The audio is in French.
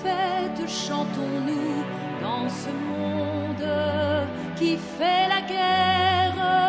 fête chantons-nous dans ce monde qui fait la guerre.